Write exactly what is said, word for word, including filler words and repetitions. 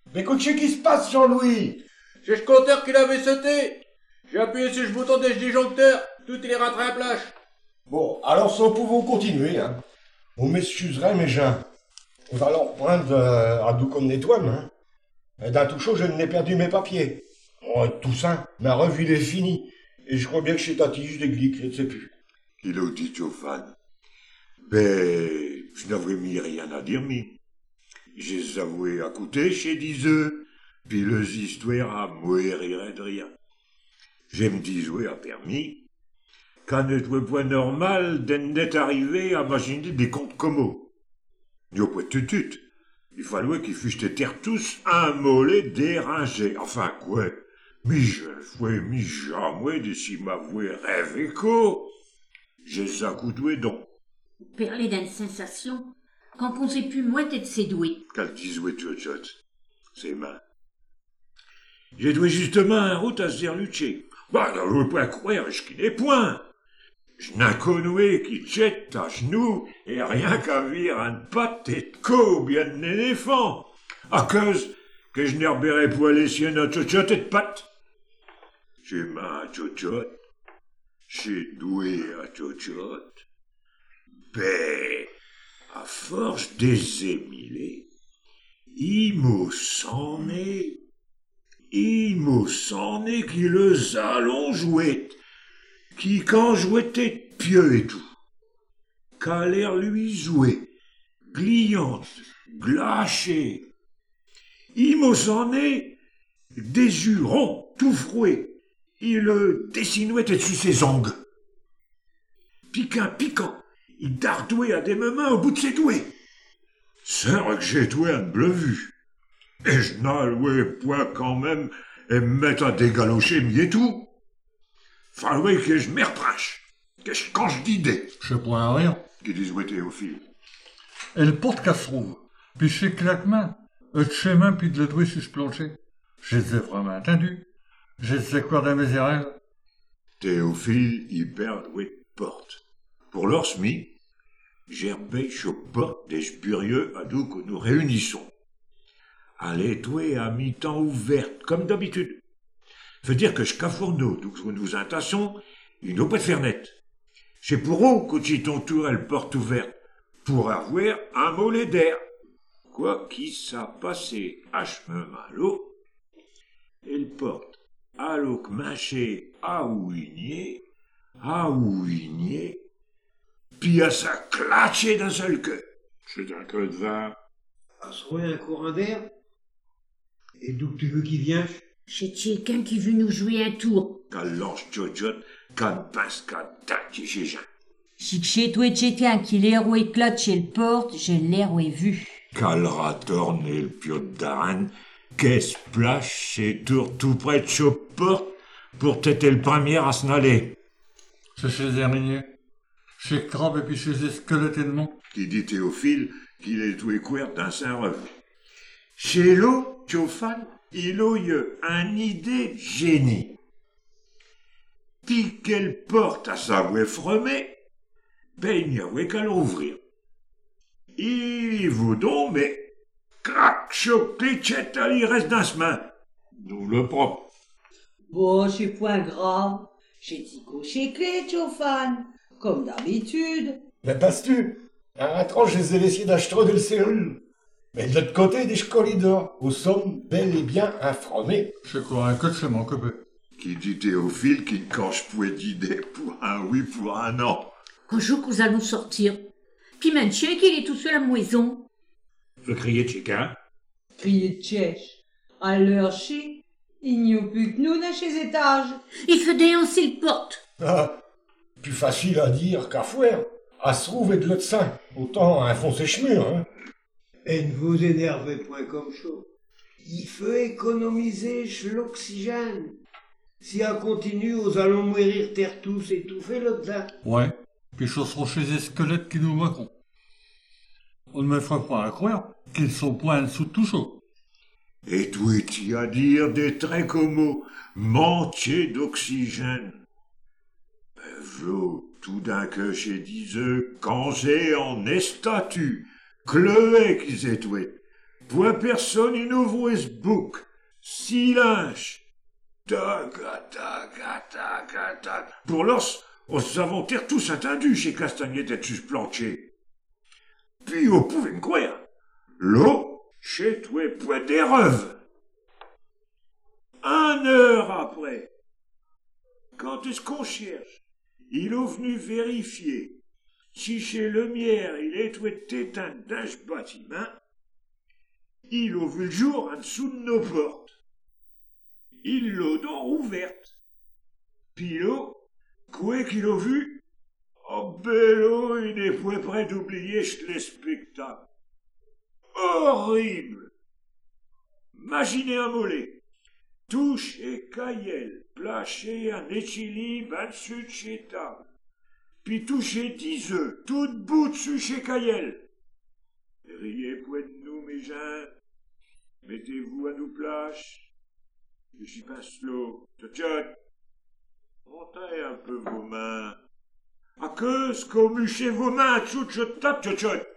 Mais qu'est-ce qui se passe, Jean-Louis? C'est le compteur qui l'avait sauté. J'ai appuyé sur le bouton des disjoncteurs. Tout il est rentré à plage. Bon, alors ça, nous pouvons continuer, hein. Vous m'excuserez, mais j'ai un... On va leur prendre euh, à doux comme nettoie, hein. Et d'un tout chaud, je n'ai perdu mes papiers. Oh, tout ça, ma revue, il est finie. Et je crois bien que chez Tati, je déglique, je ne sais plus. Il a dit Théophane. Ben, je n'avais mis rien à dire, mais j'ai avoué à coûter chez diseux, puis les histoires à mourir de rien. J'aime dit jouer à permis, quand ne était point normal d'être arrivé à imaginer des comptes communs. N'y a pas de tutut. Il fallait qu'ils fussent terre tous un mollet dérangé. Enfin, quoi? Mais je fouais mi jamais de si m'avouer rêvé quoi. Je s'accoudouais donc. Parler d'une sensation, quand on sait plus moins de ses doués. Qu'elle disait tchotchot, ses mains. J'ai doué justement un route à se dire lutter. Bah, je ne veux pas croire, je n'ai point. Je n'ai connu qui jette à genoux et rien qu'à vire une patte et de co bien d'un éléphant. À cause que je n'ai repéré pour aller sur notre tchotchot et de patte. J'ai main à tchotchot. J'ai doué à tchotchot. Ben, à force des émilés, il me s'en est. Il me s'en est qui le allons jouer. Qui, quand jouait pieux et tout, qu'à l'air lui jouer, gliante, glâchée. Il me s'en est des yeux ronds, tout froués. Il le dessinouait dessus ses ongles. Piquant, piquant, il dardouait à des mains au bout de ses doués. C'est vrai que j'ai doué un bleu vu. Et je n'allouais point quand même et me mettre à dégalocher mi et tout. Fallait que je m'y reprêche. Que je, quand je dis des. Je sais point rien. Qui disent où Théophile. Et le porte qu'elle se trouve. Puis chez claquement. Et de chez main puis de le douer sur ce plancher. Je les ai vraiment entendus. Je les ai quoi d'un misérable. Théophile, il perd doué de porte. Pour leur semi, j'herbais aux portes des spurieux à d'où que nous réunissons. Allez douer à mi-temps ouverte, comme d'habitude. Veut dire que je cafourneau, d'où que nous intassons, il n'a pas de faire net. C'est pour eux que j'ai ton tour elle porte ouverte, pour avoir un mollet d'air. Quoi qu'il s'a passé à chemin malo, elle porte à l'eau que mâché à ouigner, à ouigner, puis à sa clatcher d'un seul queue. C'est un queue de vin. À se trouver un courant d'air? Et d'où tu veux qu'il vienne? Chez quelqu'un qui veut nous jouer un tour. Qu'à l'ange tchotchot, qu'à pince, qu'à tac, chez Jean. Si chez toi quelqu'un qui l'air ou éclate chez le porte, je l'air ou vu. Qu'à le ratorne et le piot d'Aran, qu'est-ce plache chez tour tout près de chez porte, pour t'être le premier à s'en aller. C'est chez les araignées. Chez Crabe et puis chez les squelettes et de nom. Qui dit Théophile qu'il est tout écouvert d'un Saint-Revenu. Chez l'eau, Théophane, il a eu un idée génie. Puis qu'elle porte à sa voix fremée, ben il n'y avait qu'à l'ouvrir. Il vous donc, mais crac, choc, clichette, il reste dans ce main. Nous le propre. Bon, c'est point grave. J'ai dit cocher clé, Théophane, comme d'habitude. Mais passes-tu? Un tranche, je les ai laissés d'acheter de le cellule. Mais de l'autre côté des corridors, où sommes bel et bien informés. Je crois un coach, c'est mon copain. Qui dit Théophile qui quand je pouvais d'idées pour un oui, pour un non. Un jour que nous allons sortir. Puis même chien qu'il est tout seul à la maison. Faut crier chacun. Crier de chèche. À l'heure chez, il n'y a plus que nous dans ces étages. Il fait déhancer le porte. Ah, plus facile à dire qu'à faire. À se trouver de l'autre sein. Autant un fond sèche-mur, hein. Et ne vous énervez point comme chaud. Il faut économiser l'oxygène. Si on continue, nous allons mourir terre tous étouffés là-dedans. Ouais. Puis ce seront chez les squelettes qui nous manqueront. On ne me fera pas à croire qu'ils sont point en dessous de tout chaud. Et tout est-il à dire des traits comme manquer d'oxygène? Ben v'là, tout d'un que j'ai diseux, quand j'ai en estatu, cleué qu'ils étouaient, Point personne in ouvre ce bouc. Silence. Tac, tac, tac, tac. Pour l'os, on s'inventaire tous attendu chez Castagnette et sus plancher. Puis on pouvait me croire. L'eau, chez toi, point d'erreuve. Un heure après, quand est-ce qu'on cherche, il est venu vérifier si chez Lemierre il était éteint d'un bâtiment, il a vu le jour en dessous de nos portes. Il l'a donc ouverte. Puis là, quoi qu'il a vu, oh bello, il n'est point prêt d'oublier le spectacle. Horrible! Imaginez un mollet. Touche et caillel, plaché en équilibre en dessus de chez table. Puis toucher dix œufs, tout bout dessus chez caillel. Riez point de nous, mes gens. Mettez-vous à nous plages. Je suis pas slow. Tchotchot. Montez un peu vos mains. À que ce qu'au muchez vos mains, tchotchot, tchotchot.